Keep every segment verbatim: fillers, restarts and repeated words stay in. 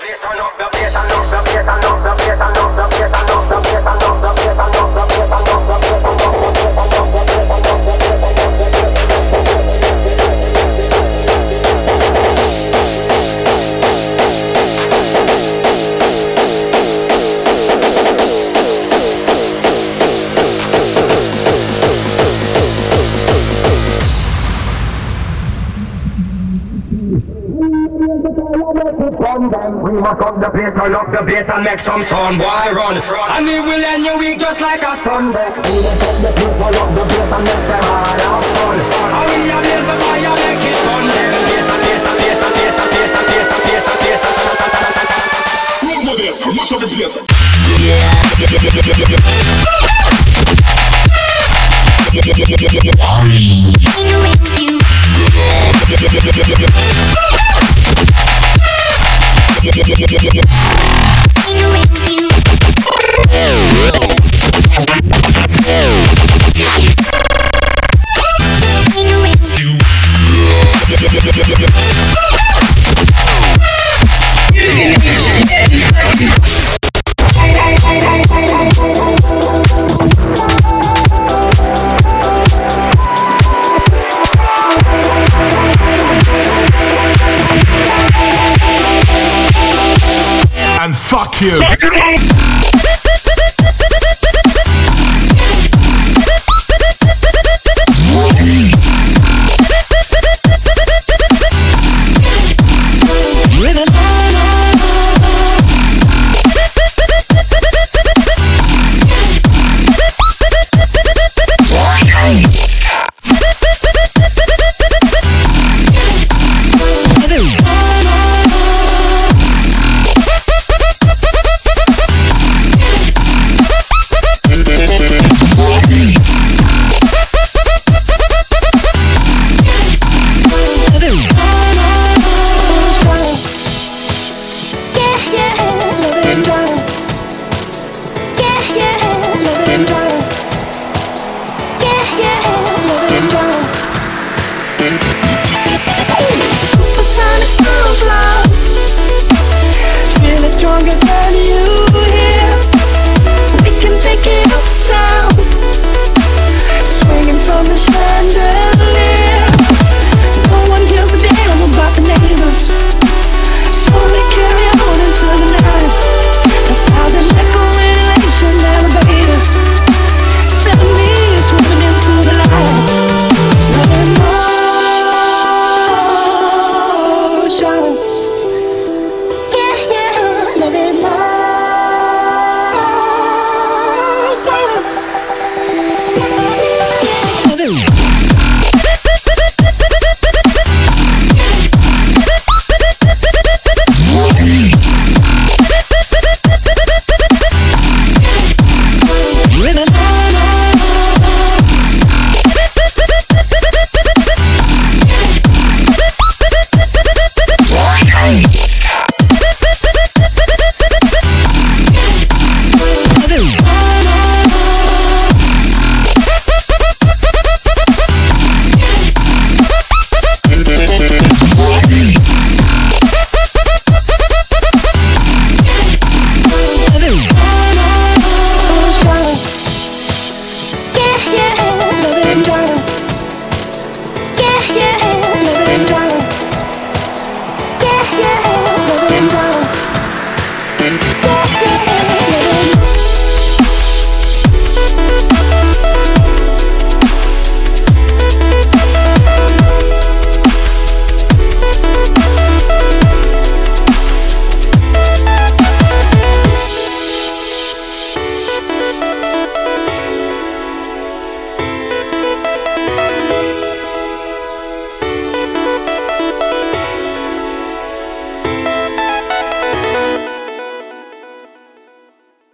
We must up the place, turn up the bass and make some sound, boy, run. And we will end your week just like a Sunday. We must up the place, turn up the bass and make them hard have fun. And we are blaze the fire, make it fun. Bass and bass and bass and bass and bass and bass and bass and bass and run with this, mash up the place. And fuck you. Supersonic sound cloud, feeling stronger than you here. We can take it uptown, swinging from the chandelier. No one kills a damn about the neighbors, so they carry on into the night. A thousand echoing elation elevators, sending me swimming into the light. Nothing more.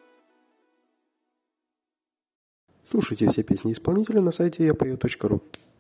Слушайте все песни исполнителя на сайте я пою точка ру.